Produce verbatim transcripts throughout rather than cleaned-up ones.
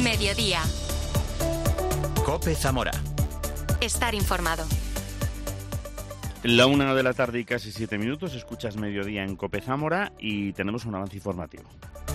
Mediodía. COPE Zamora. Estar informado. La una de la tarde y casi siete minutos, escuchas Mediodía en COPE Zamora y tenemos un avance informativo.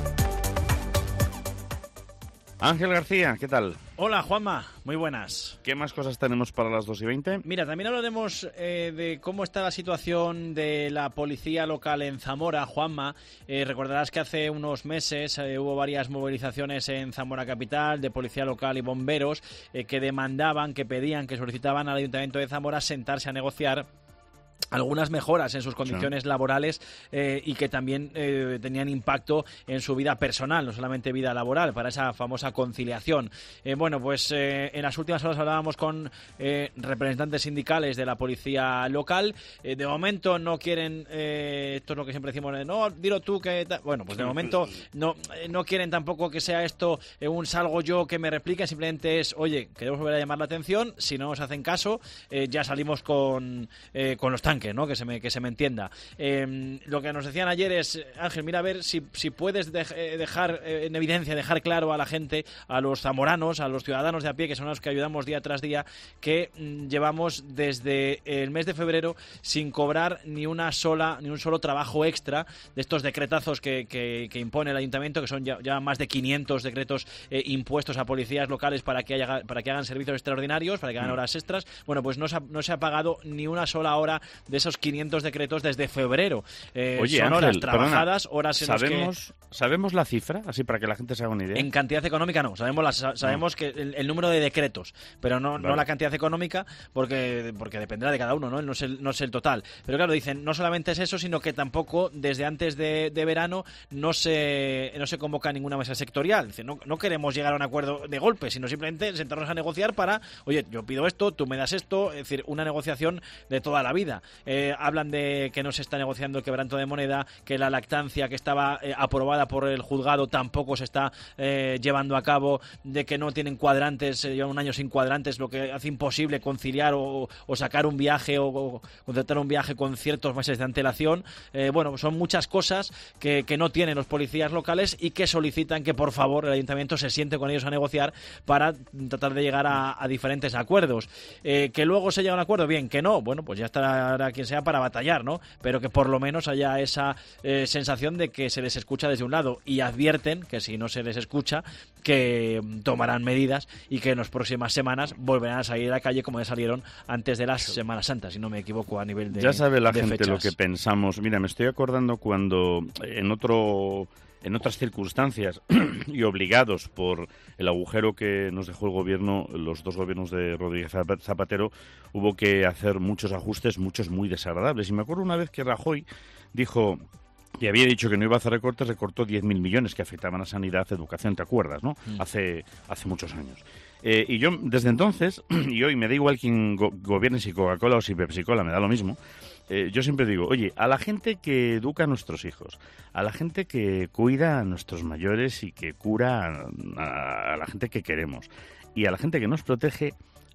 Ángel García, ¿qué tal? Hola, Juanma, muy buenas. ¿Qué más cosas tenemos para las dos y veinte? Mira, también hablaremos eh, de cómo está la situación de la policía local en Zamora, Juanma. Eh, recordarás que hace unos meses eh, hubo varias movilizaciones en Zamora capital de policía local y bomberos eh, que demandaban, que pedían, que solicitaban al Ayuntamiento de Zamora sentarse a negociar algunas mejoras en sus condiciones sí. laborales eh, y que también eh, tenían impacto en su vida personal, no solamente vida laboral, para esa famosa conciliación. Eh, bueno, pues eh, en las últimas horas hablábamos con eh, representantes sindicales de la policía local. Eh, de momento no quieren, eh, esto es lo que siempre decimos, eh, no, dilo tú que... Bueno, pues de momento no, eh, no quieren tampoco que sea esto eh, un salgo yo que me replique, simplemente es, oye, queremos volver a llamar la atención, si no nos hacen caso, eh, ya salimos con, eh, con los tanques, ¿no? Que se me, que se me entienda. Eh, lo que nos decían ayer es, Ángel, mira a ver si, si puedes de, eh, dejar eh, en evidencia, dejar claro a la gente, a los zamoranos, a los ciudadanos de a pie, que son los que ayudamos día tras día, que mm, llevamos desde el mes de febrero sin cobrar ni una sola, ni un solo trabajo extra de estos decretazos que, que, que impone el Ayuntamiento, que son ya, ya más de quinientos decretos eh, impuestos a policías locales para que, haya, para que hagan servicios extraordinarios, para que hagan horas extras. Bueno, pues no se ha, no se ha pagado ni una sola hora de esos quinientos decretos desde febrero. Eh, Oye, son Ángel, horas trabajadas, perdona, horas en ¿sabemos, las que... ¿Sabemos la cifra? Así para que la gente se haga una idea. En cantidad económica no, sabemos las, sabemos no. que el, el número de decretos, pero no, vale. no la cantidad económica, porque porque dependerá de cada uno, ¿no? No es el, no es el total. Pero claro, dicen, no solamente es eso, sino que tampoco desde antes de, de verano no se no se convoca ninguna mesa sectorial. Dicen, no, no queremos llegar a un acuerdo de golpe, sino simplemente sentarnos a negociar para, oye, yo pido esto, tú me das esto, es decir, una negociación de toda la vida. Eh, hablan de que no se está negociando el quebranto de moneda, que la lactancia que estaba eh, aprobada por el juzgado tampoco se está eh, llevando a cabo, de que no tienen cuadrantes, eh, llevan un año sin cuadrantes, lo que hace imposible conciliar o, o sacar un viaje o, o concertar un viaje con ciertos meses de antelación. Eh, bueno, son muchas cosas que, que no tienen los policías locales y que solicitan que por favor el Ayuntamiento se siente con ellos a negociar para tratar de llegar a, a diferentes acuerdos. Eh, que luego se llega a un acuerdo, bien, que no, bueno, pues ya estará quien sea para batallar, ¿no? Pero que por lo menos haya esa eh, sensación de que se les escucha desde un lado, y advierten que si no se les escucha, que tomarán medidas y que en las próximas semanas volverán a salir a la calle como ya salieron antes de las Semanas Santas, si no me equivoco, a nivel de Ya sabe la gente fechas. Lo que pensamos. Mira, me estoy acordando cuando en otro... en otras circunstancias y obligados por el agujero que nos dejó el gobierno, los dos gobiernos de Rodríguez Zapatero, hubo que hacer muchos ajustes, muchos muy desagradables. Y me acuerdo una vez que Rajoy dijo que había dicho que no iba a hacer recortes, recortó diez mil millones que afectaban a sanidad, educación, ¿te acuerdas, no? Mm. Hace, hace muchos años. Eh, y yo, desde entonces, y hoy me da igual quién go- gobierne, si Coca-Cola o si Pepsi-Cola, me da lo mismo. Eh, yo siempre digo, oye, a la gente que educa a nuestros hijos, a la gente que cuida a nuestros mayores y que cura a, a la gente que queremos, y a la gente que nos protege,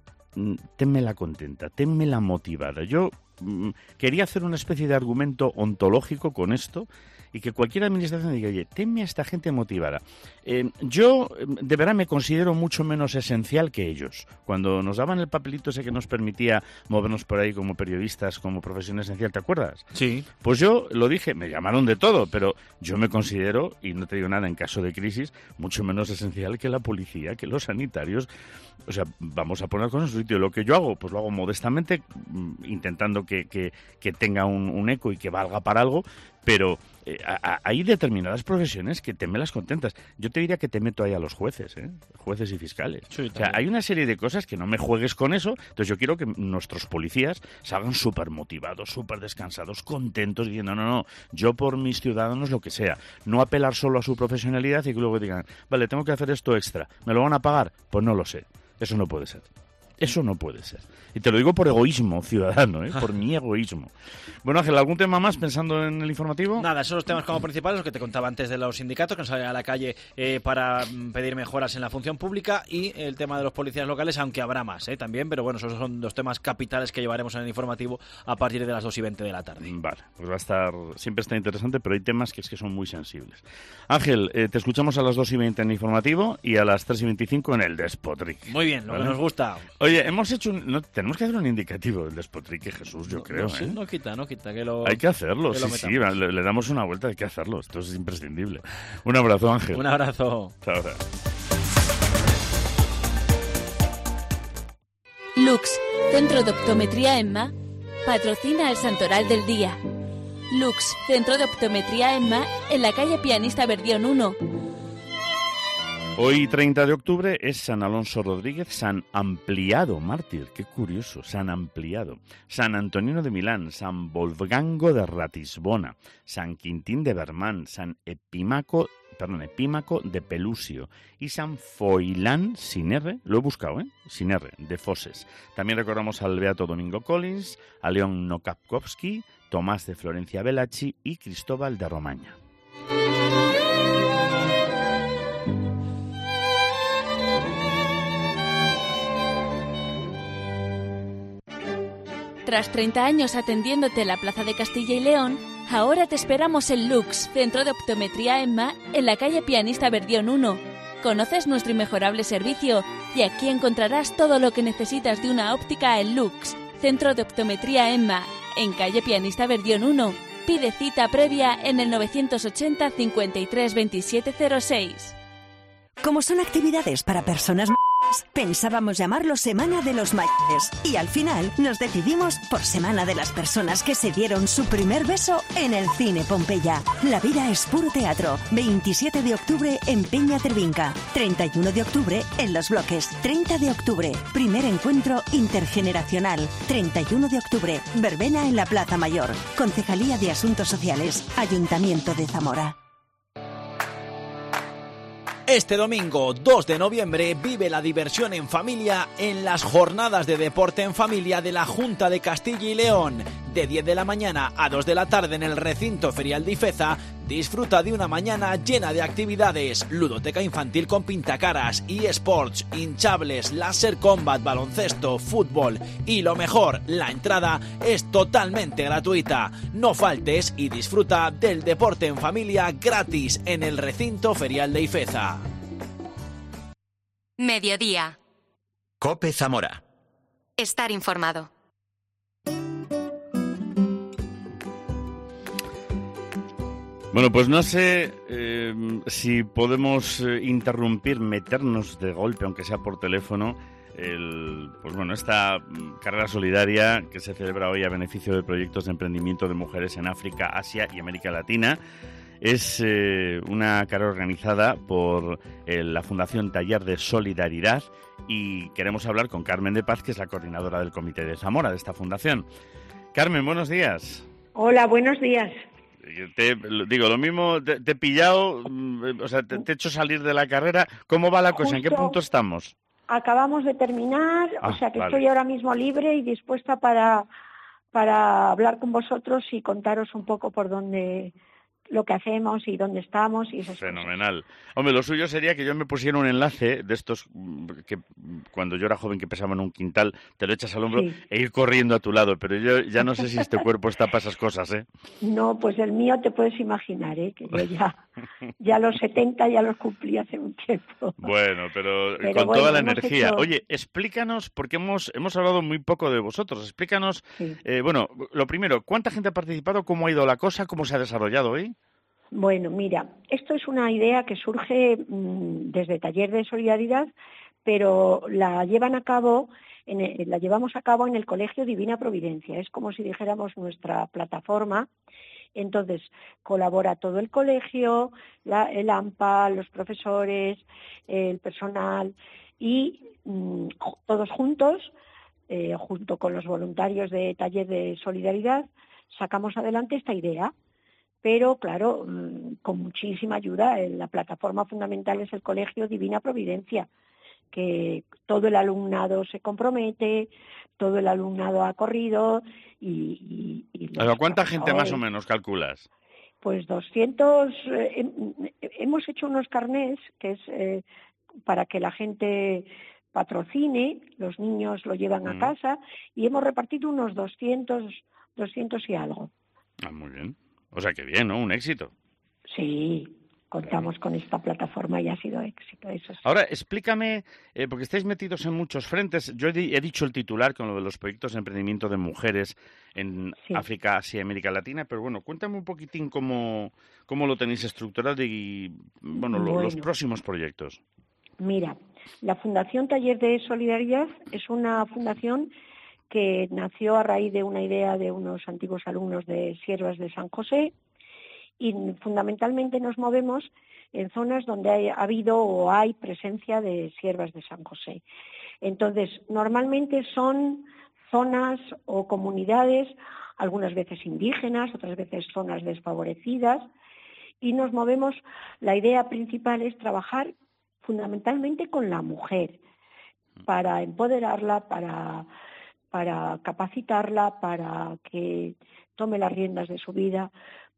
ténmela contenta, ténmela motivada. Yo mm, quería hacer una especie de argumento ontológico con esto, y que cualquier administración diga, oye, tenme a esta gente motivada. Eh, yo, de verdad, me considero mucho menos esencial que ellos. Cuando nos daban el papelito ese que nos permitía movernos por ahí como periodistas, como profesión esencial, ¿te acuerdas? Sí. Pues yo lo dije, me llamaron de todo, pero yo me considero, y no te digo nada en caso de crisis, mucho menos esencial que la policía, que los sanitarios. O sea, vamos a poner cosas en su sitio. Lo que yo hago, pues lo hago modestamente, intentando que, que, que tenga un, un eco y que valga para algo, pero eh, a, hay determinadas profesiones que te me las contentas. Yo te diría que te meto ahí a los jueces, ¿eh? Jueces y fiscales. Sí, o sea, hay una serie de cosas que no me juegues con eso. Entonces yo quiero que nuestros policías salgan súper motivados, súper descansados, contentos, diciendo, no, no, yo por mis ciudadanos lo que sea. No apelar solo a su profesionalidad y que luego digan, vale, tengo que hacer esto extra. ¿Me lo van a pagar? Pues no lo sé. Eso no puede ser. Eso no puede ser. Y te lo digo por egoísmo ciudadano, ¿eh? Por mi egoísmo. Bueno, Ángel, ¿algún tema más pensando en el informativo? Nada, esos son los temas como principales, los que te contaba antes de los sindicatos, que nos salen a la calle eh, para pedir mejoras en la función pública, y el tema de los policías locales, aunque habrá más ¿eh? también, pero bueno, esos son los temas capitales que llevaremos en el informativo a partir de las dos y veinte de la tarde. Vale, pues va a estar, siempre está interesante, pero hay temas que es que son muy sensibles. Ángel, eh, te escuchamos a las dos y veinte en el informativo y a las tres y veinticinco en el Despotric. Muy bien, lo ¿vale? que nos gusta. Oye, hemos hecho un, no, tenemos que hacer un indicativo del Despotric, Jesús, yo no, creo. No, sí, ¿eh? no quita, no quita. Que lo, hay que hacerlo, que sí, sí, le, le damos una vuelta, hay que hacerlo, esto es imprescindible. Un abrazo, Ángel. Un abrazo. Hasta ahora. Lux, Centro de Optometría Emma, patrocina el Santoral del Día. Lux, Centro de Optometría Emma, en la calle Pianista Verdión uno. Hoy, treinta de octubre, es San Alonso Rodríguez, San Ampliado Mártir, qué curioso, San Ampliado, San Antonino de Milán, San Wolfgango de Ratisbona, San Quintín de Bermán, San Epímaco, perdón, Epímaco de Pelusio y San Foilán, sin R, lo he buscado, ¿eh? Sin R, de Foses. También recordamos al Beato Domingo Collins, a León Nokapkowski, Tomás de Florencia Bellacci y Cristóbal de Romaña. Tras treinta años atendiéndote en la Plaza de Castilla y León, ahora te esperamos en Lux, Centro de Optometría Emma, en la calle Pianista Verdión uno. Conoces nuestro inmejorable servicio y aquí encontrarás todo lo que necesitas de una óptica en Lux, Centro de Optometría Emma, en calle Pianista Verdión uno. Pide cita previa en el novecientos ochenta, cincuenta y tres, veintisiete cero seis. Como son actividades para personas mayores, pensábamos llamarlo Semana de los Mayores. Y al final nos decidimos por Semana de las Personas que se dieron su primer beso en el Cine Pompeya. La vida es puro teatro. veintisiete de octubre en Peña Cervinca. treinta y uno de octubre en Los Bloques. treinta de octubre, primer encuentro intergeneracional. treinta y uno de octubre, verbena en la Plaza Mayor. Concejalía de Asuntos Sociales, Ayuntamiento de Zamora. Este domingo, dos de noviembre, vive la diversión en familia en las Jornadas de Deporte en Familia de la Junta de Castilla y León. De diez de la mañana a dos de la tarde en el recinto ferial de Ifeza, disfruta de una mañana llena de actividades, ludoteca infantil con pintacaras, eSports, hinchables, láser combat, baloncesto, fútbol y lo mejor, la entrada es totalmente gratuita. No faltes y disfruta del deporte en familia gratis en el recinto ferial de Ifeza. Mediodía. COPE Zamora. Estar informado. Bueno, pues no sé eh, si podemos eh, interrumpir, meternos de golpe, aunque sea por teléfono, el, pues bueno, esta carrera solidaria que se celebra hoy a beneficio de proyectos de emprendimiento de mujeres en África, Asia y América Latina. Es eh, una carrera organizada por eh, la Fundación Taller de Solidaridad y queremos hablar con Carmen de Paz, que es la coordinadora del Comité de Zamora de esta fundación. Carmen, buenos días. Hola, buenos días. Te, digo, lo mismo, te, te he pillado, o sea, te, te he hecho salir de la carrera. ¿Cómo va la cosa? Justo ¿En qué punto estamos? Acabamos de terminar, ah, o sea que vale. Estoy ahora mismo libre y dispuesta para, para hablar con vosotros y contaros un poco por dónde, lo que hacemos y dónde estamos y esas Fenomenal. Cosas. Hombre, lo suyo sería que yo me pusiera un enlace de estos que cuando yo era joven que pesaban un quintal, te lo echas al hombro sí. e ir corriendo a tu lado, pero yo ya no sé si este cuerpo está para esas cosas, ¿eh? No, pues el mío te puedes imaginar, ¿eh? Que yo ya, ya los setenta ya los cumplí hace un tiempo. Bueno, pero, pero con bueno, toda la energía. Hecho... Oye, explícanos, porque hemos, hemos hablado muy poco de vosotros, explícanos, sí. eh, bueno, lo primero, ¿cuánta gente ha participado? ¿Cómo ha ido la cosa? ¿Cómo se ha desarrollado hoy? Bueno, mira, esto es una idea que surge mmm, desde Taller de Solidaridad, pero la llevan a cabo, en el, la llevamos a cabo en el Colegio Divina Providencia. Es como si dijéramos nuestra plataforma. Entonces colabora todo el colegio, la, el AMPA, los profesores, el personal y mmm, todos juntos, eh, junto con los voluntarios de Taller de Solidaridad, sacamos adelante esta idea. Pero, claro, con muchísima ayuda. La plataforma fundamental es el Colegio Divina Providencia. que todo el alumnado se compromete, todo el alumnado ha corrido y... y, y ¿Pero cuánta gente más o menos calculas? Pues doscientos, eh, hemos hecho unos carnés que es eh, para que la gente patrocine, los niños lo llevan mm. a casa y hemos repartido unos doscientos, doscientos y algo. Ah, muy bien. O sea, que bien, ¿no? Un éxito. Sí, contamos con esta plataforma y ha sido éxito. Eso sí. Ahora, explícame, eh, porque estáis metidos en muchos frentes. Yo he, he dicho el titular con lo de los proyectos de emprendimiento de mujeres en sí. África, Asia y América Latina, pero bueno, cuéntame un poquitín cómo, cómo lo tenéis estructurado y, bueno, lo, bueno, los próximos proyectos. Mira, la Fundación Taller de Solidaridad es una fundación que nació a raíz de una idea de unos antiguos alumnos de Siervas de San José, y fundamentalmente nos movemos en zonas donde hay, ha habido o hay presencia de siervas de San José. Entonces, normalmente son zonas o comunidades, algunas veces indígenas, otras veces zonas desfavorecidas, y nos movemos, la idea principal es trabajar fundamentalmente con la mujer, para empoderarla, para, para capacitarla, para que tome las riendas de su vida,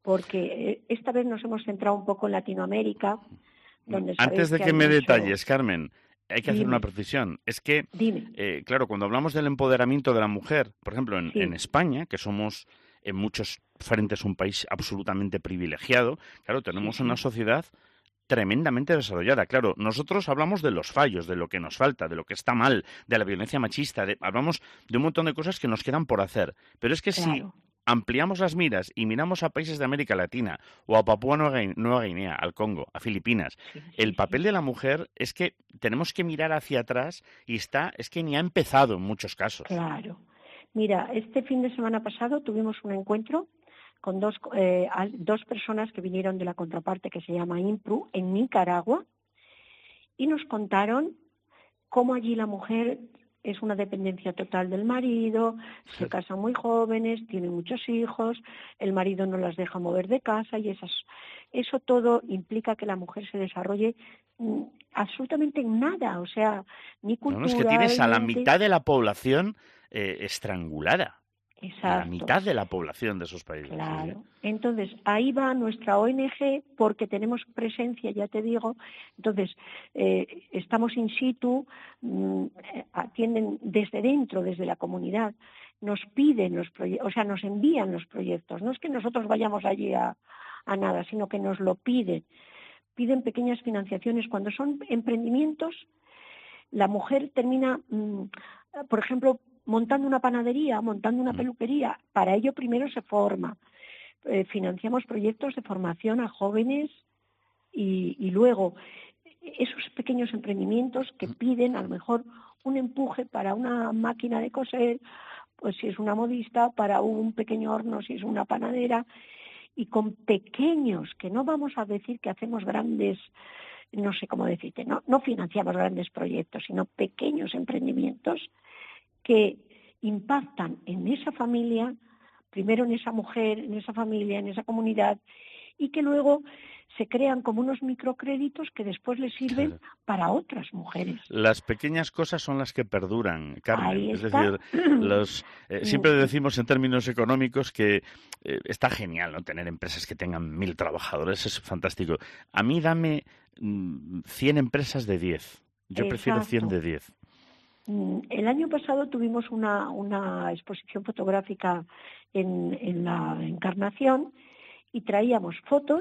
porque esta vez nos hemos centrado un poco en Latinoamérica. Donde Antes de que, que me mucho... detalles, Carmen, hay que hacer Dime. una precisión. Es que, eh, claro, cuando hablamos del empoderamiento de la mujer, por ejemplo, en, sí. en España, que somos en muchos frentes un país absolutamente privilegiado, claro, tenemos sí, sí. una sociedad tremendamente desarrollada. Claro, nosotros hablamos de los fallos, de lo que nos falta, de lo que está mal, de la violencia machista, de, hablamos de un montón de cosas que nos quedan por hacer. Pero es que claro. si ampliamos las miras y miramos a países de América Latina o a Papúa Nueva Guinea, al Congo, a Filipinas, sí, sí, el papel sí. de la mujer es que tenemos que mirar hacia atrás y está, es que ni ha empezado en muchos casos. Claro. Mira, este fin de semana pasado tuvimos un encuentro con dos, eh, dos personas que vinieron de la contraparte que se llama IMPRU en Nicaragua y nos contaron cómo allí la mujer es una dependencia total del marido, se sí. casan muy jóvenes, tienen muchos hijos, el marido no las deja mover de casa y esas, eso todo implica que la mujer se desarrolle mm, absolutamente en nada, o sea, ni cultura... No, es que tienes a la mitad de la población eh, estrangulada. Exacto. La mitad de la población de esos países. Claro. ¿Sí? Entonces, ahí va nuestra O N G porque tenemos presencia, ya te digo. Entonces, eh, estamos in situ, mmm, atienden desde dentro, desde la comunidad. Nos piden los proyectos, o sea, nos envían los proyectos. No es que nosotros vayamos allí a, a nada, sino que nos lo piden. Piden pequeñas financiaciones. Cuando son emprendimientos, la mujer termina, mmm, por ejemplo, montando una panadería, montando una peluquería. Para ello primero se forma. Eh, financiamos proyectos de formación a jóvenes y, y luego esos pequeños emprendimientos que piden a lo mejor un empuje para una máquina de coser, pues si es una modista, para un pequeño horno si es una panadera, y con pequeños, que no vamos a decir que hacemos grandes, no sé cómo decirte, no, no financiamos grandes proyectos, sino pequeños emprendimientos que impactan en esa familia, primero en esa mujer, en esa familia, en esa comunidad, y que luego se crean como unos microcréditos que después les sirven claro. para otras mujeres. Las pequeñas cosas son las que perduran, Carmen. Es decir, los, eh, siempre decimos en términos económicos que eh, está genial, ¿no?, tener empresas que tengan mil trabajadores, es fantástico. A mí dame mm, cien empresas de diez. Yo Exacto. prefiero cien de diez. El año pasado tuvimos una, una exposición fotográfica en, en la Encarnación y traíamos fotos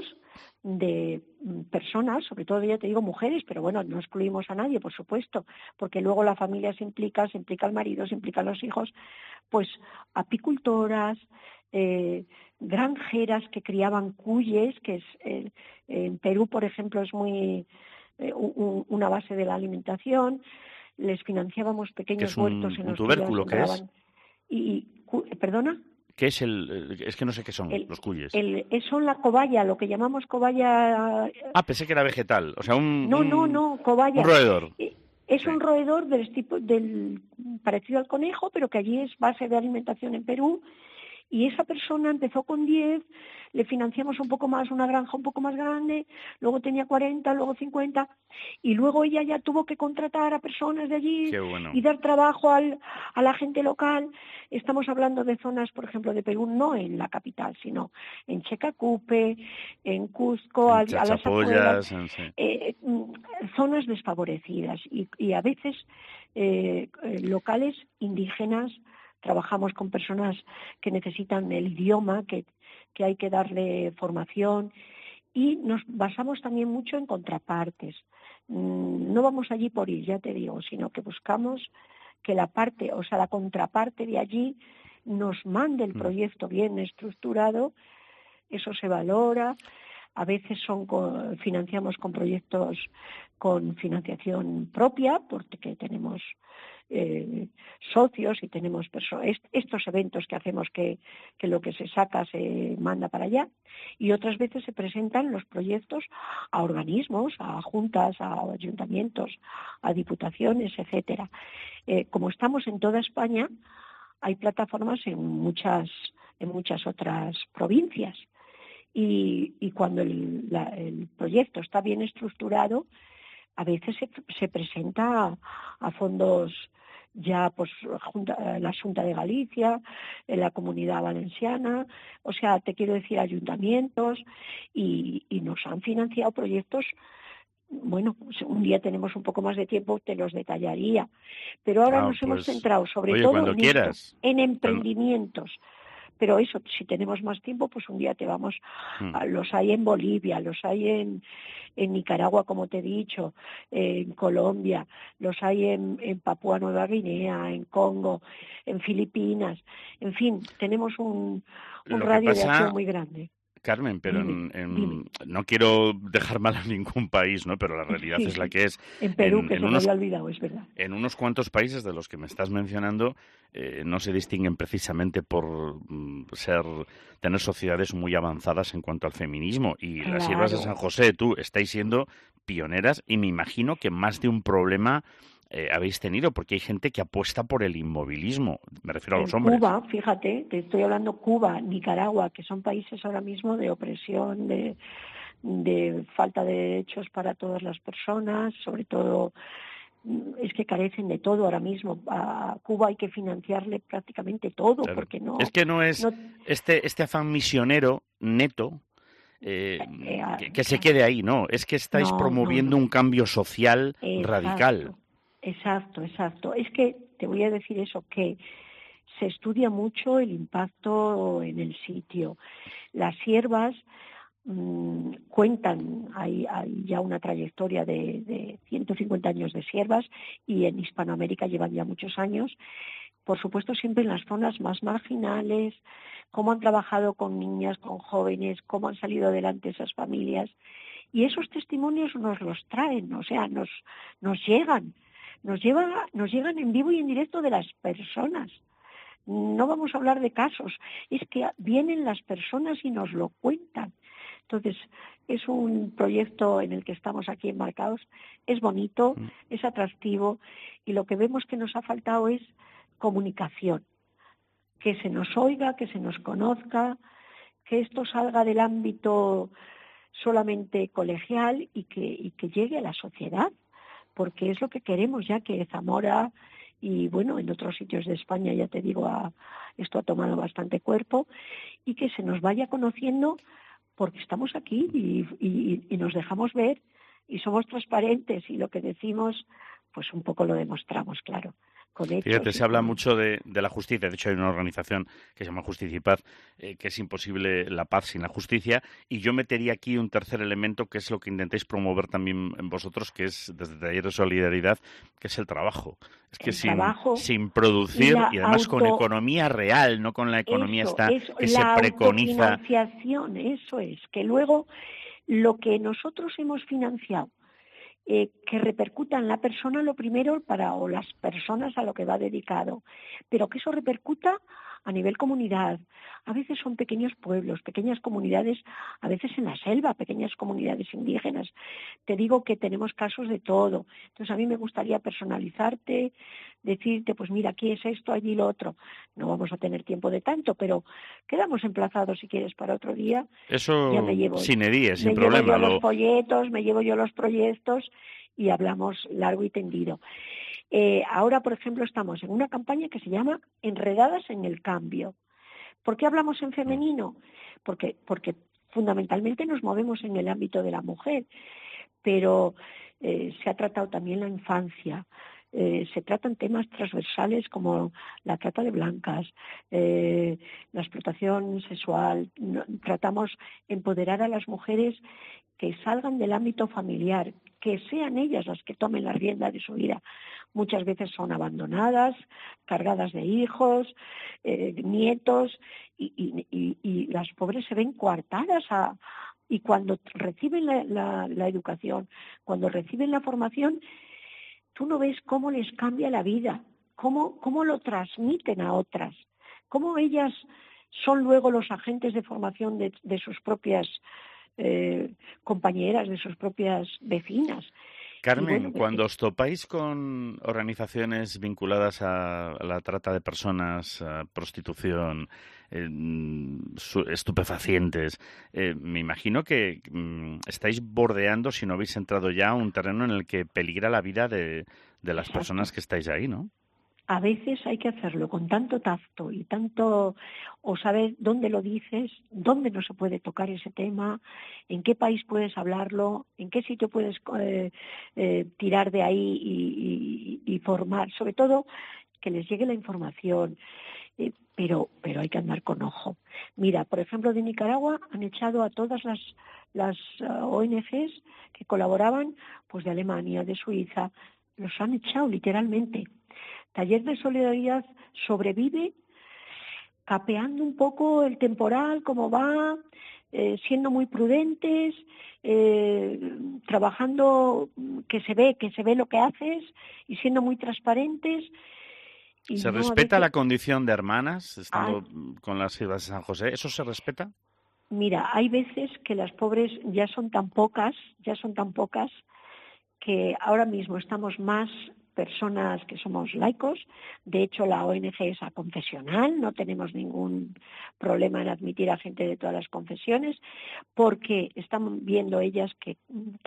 de personas, sobre todo ya te digo mujeres, pero bueno, no excluimos a nadie, por supuesto, porque luego la familia se implica, se implica el marido, se implican los hijos, pues apicultoras, eh, granjeras que criaban cuyes, que es eh, en Perú, por ejemplo, es muy eh, un, una base de la alimentación. Les financiábamos pequeños un, huertos en los que tubérculo, ¿qué es? Y, y, ¿Perdona? ¿Qué es el...? Es que no sé qué son el, los cuyes. El, son la cobaya, lo que llamamos cobaya... Ah, pensé que era vegetal, o sea, un... No, un, no, no, cobaya. Un roedor. Es sí. un roedor del tipo del parecido al conejo, pero que allí es base de alimentación en Perú Y esa persona empezó con diez, le financiamos un poco más, una granja un poco más grande, luego tenía cuarenta, luego cincuenta, y luego ella ya tuvo que contratar a personas de allí. Qué bueno. Y dar trabajo al, a la gente local. Estamos hablando de zonas, por ejemplo, de Perú, no en la capital, sino en Checacupe, en Cusco, En a, a las afueras, en, sí. eh, zonas desfavorecidas y, y a veces eh, locales indígenas. Trabajamos con personas que necesitan el idioma, que, que hay que darle formación, y nos basamos también mucho en contrapartes. No vamos allí por ir, ya te digo, sino que buscamos que la parte, o sea, la contraparte de allí nos mande el proyecto bien estructurado. Eso se valora. A veces son con, financiamos con proyectos con financiación propia, porque tenemos eh, socios y tenemos perso- est- estos eventos que hacemos que, que lo que se saca se manda para allá, y otras veces se presentan los proyectos a organismos, a juntas, a ayuntamientos, a diputaciones, etcétera. Eh, como estamos en toda España, hay plataformas en muchas, en muchas otras provincias. Y, y cuando el, la, el proyecto está bien estructurado, a veces se, se presenta a, a fondos ya, pues junta, la Xunta de Galicia, en la Comunidad Valenciana, o sea, te quiero decir ayuntamientos, y, y nos han financiado proyectos. Bueno, un día tenemos un poco más de tiempo, te los detallaría, pero ahora Ah, nos pues, hemos centrado sobre oye, todo cuando en, quieras. esto, en emprendimientos. Pero eso, si tenemos más tiempo, pues un día te vamos, Hmm. a, los hay en Bolivia, los hay en, en Nicaragua, como te he dicho, en Colombia, los hay en, en Papúa Nueva Guinea, en Congo, en Filipinas, en fin, tenemos un, un Lo que radio pasa, de acción muy grande. Carmen, pero Dime, en, en- dime. no quiero dejar mal a ningún país, ¿no? Pero la realidad Sí, es la sí. que es. En Perú, En, que en se me unos, había olvidado, es verdad. en unos cuantos países de los que me estás mencionando eh, no se distinguen precisamente por mm, ser tener sociedades muy avanzadas en cuanto al feminismo. Y las siervas de Claro. San José, tú, estáis siendo pioneras, y me imagino que más de un problema eh, habéis tenido, porque hay gente que apuesta por el inmovilismo. Me refiero a En los hombres. Cuba, fíjate, te estoy hablando Cuba, Nicaragua, que son países ahora mismo de opresión, de, de falta de derechos para todas las personas, sobre todo es que carecen de todo ahora mismo. A Cuba hay que financiarle prácticamente todo, Claro. porque no... Es que no es no este, este afán misionero neto eh, eh, que, que se quede ahí, no. Es que estáis no, promoviendo no, no. un cambio social Exacto, radical. Exacto, exacto. Es que te voy a decir eso, que se estudia mucho el impacto en el sitio. Las siervas mmm, cuentan, hay, hay ya una trayectoria de, de ciento cincuenta años de siervas, y en Hispanoamérica llevan ya muchos años. Por supuesto, siempre en las zonas más marginales, cómo han trabajado con niñas, con jóvenes, cómo han salido adelante esas familias. Y esos testimonios nos los traen, o sea, nos, nos llegan, nos, lleva, nos llegan en vivo y en directo de las personas. No vamos a hablar de casos, es que vienen las personas y nos lo cuentan. Entonces, es un proyecto en el que estamos aquí enmarcados, es bonito, mm. es atractivo, y lo que vemos que nos ha faltado es comunicación, que se nos oiga, que se nos conozca, que esto salga del ámbito solamente colegial y que, y que llegue a la sociedad, porque es lo que queremos, ya que Zamora y bueno, en otros sitios de España, ya te digo, ha, esto ha tomado bastante cuerpo, y que se nos vaya conociendo porque estamos aquí y, y, y nos dejamos ver y somos transparentes, y lo que decimos pues un poco lo demostramos, claro. Con hechos. Fíjate, se habla con... mucho de, de la justicia. De hecho, hay una organización que se llama Justicia y Paz, eh, que es imposible la paz sin la justicia. Y yo metería aquí un tercer elemento, que es lo que intentáis promover también en vosotros, que es desde Taller de Solidaridad, que es el trabajo. Es que sin, sin producir y, y además auto... con economía real, no con la economía eso, esta eso, que la se preconiza. Autofinanciación, eso es, que luego lo que nosotros hemos financiado, Eh, que repercuta en la persona lo primero para o las personas a lo que va dedicado, pero que eso repercuta a nivel comunidad. A veces son pequeños pueblos, pequeñas comunidades, a veces en la selva, pequeñas comunidades indígenas. Te digo que tenemos casos de todo. Entonces a mí me gustaría personalizarte, decirte, pues mira, aquí es esto, allí lo otro. No vamos a tener tiempo de tanto, pero quedamos emplazados si quieres para otro día. Eso ya me llevo, sin herir, sin me problema. Llevo yo lo... los folletos, me llevo yo los proyectos y hablamos largo y tendido. Eh, ahora, por ejemplo, estamos en una campaña que se llama Enredadas en el Cambio. ¿Por qué hablamos en femenino? Porque, porque fundamentalmente nos movemos en el ámbito de la mujer, pero eh, se ha tratado también la infancia. Eh, se tratan temas transversales como la trata de blancas, eh, la explotación sexual. No, tratamos empoderar a las mujeres que salgan del ámbito familiar, que sean ellas las que tomen la rienda de su vida. Muchas veces son abandonadas, cargadas de hijos, eh, nietos, y, y, y, y las pobres se ven coartadas a, y cuando reciben la, la, la educación, cuando reciben la formación, tú no ves cómo les cambia la vida, cómo, cómo lo transmiten a otras, cómo ellas son luego los agentes de formación de, de sus propias eh, compañeras, de sus propias vecinas. Carmen, bueno, cuando os topáis con organizaciones vinculadas a la trata de personas, a prostitución, eh, estupefacientes, eh, me imagino que mm, estáis bordeando, si no habéis entrado ya, un terreno en el que peligra la vida de, de las Exacto. personas que estáis ahí, ¿no? A veces hay que hacerlo con tanto tacto y tanto, o saber dónde lo dices, dónde no se puede tocar ese tema, en qué país puedes hablarlo, en qué sitio puedes eh, eh, tirar de ahí y, y, y formar, sobre todo que les llegue la información, eh, pero pero hay que andar con ojo. Mira, por ejemplo, de Nicaragua han echado a todas las, las uh, O N Ges que colaboraban, pues de Alemania, de Suiza, los han echado literalmente. Taller de Solidaridad sobrevive capeando un poco el temporal, cómo va, eh, siendo muy prudentes, eh, trabajando que se ve, que se ve lo que haces y siendo muy transparentes. Y ¿Se no, respeta veces... la condición de hermanas estando Ay. con las Islas de San José? ¿Eso se respeta? Mira, hay veces que las pobres ya son tan pocas, ya son tan pocas, que ahora mismo estamos más personas que somos laicos. De hecho, la O N Ge es aconfesional, no tenemos ningún problema en admitir a gente de todas las confesiones, porque están viendo ellas que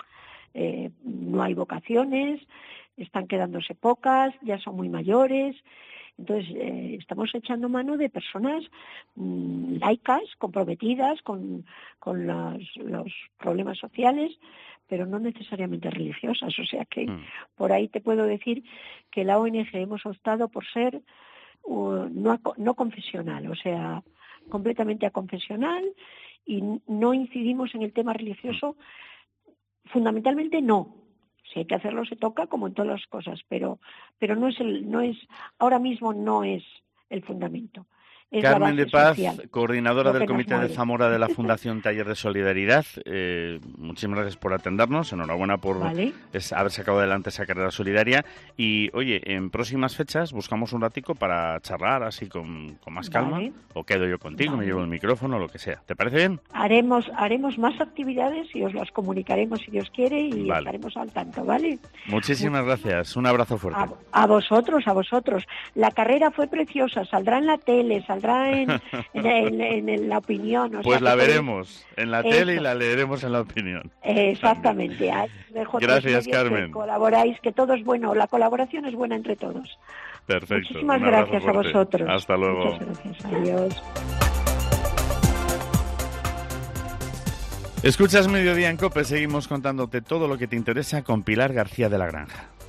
eh, no hay vocaciones, están quedándose pocas, ya son muy mayores. Entonces, eh, estamos echando mano de personas mmm, laicas, comprometidas con, con los, los problemas sociales, pero no necesariamente religiosas. O sea que mm. por ahí te puedo decir que la O N Ge hemos optado por ser uh, no, no confesional, o sea, completamente aconfesional, y no incidimos en el tema religioso, fundamentalmente no. Si hay que hacerlo, se toca, como en todas las cosas, pero pero no es el, no es, ahora mismo no es el fundamento. Es Carmen de Paz, social, coordinadora del Comité mueve. de Zamora de la Fundación Taller de Solidaridad. Eh, muchísimas gracias por atendernos. Enhorabuena por vale. es, haber sacado adelante esa carrera solidaria. Y, oye, en próximas fechas buscamos un ratico para charlar así con, con más calma. Vale. O quedo yo contigo, vale. me llevo el micrófono, lo que sea. ¿Te parece bien? Haremos haremos más actividades y os las comunicaremos si Dios quiere y vale. estaremos al tanto, ¿vale? Muchísimas Much- gracias. Un abrazo fuerte. A, a vosotros, a vosotros. La carrera fue preciosa. Saldrá en la tele, saldrá en, en, en, en, en la opinión. O pues sea, la que veremos podéis... en la Eso. tele y la leeremos en la opinión. Exactamente. Dejo gracias, Carmen. Que colaboráis, que todo es bueno. La colaboración es buena entre todos. Perfecto. Muchísimas gracias a vosotros. Hasta luego. Muchas gracias. Adiós. Escuchas Mediodía en COPE. Seguimos contándote todo lo que te interesa con Pilar García de la Granja.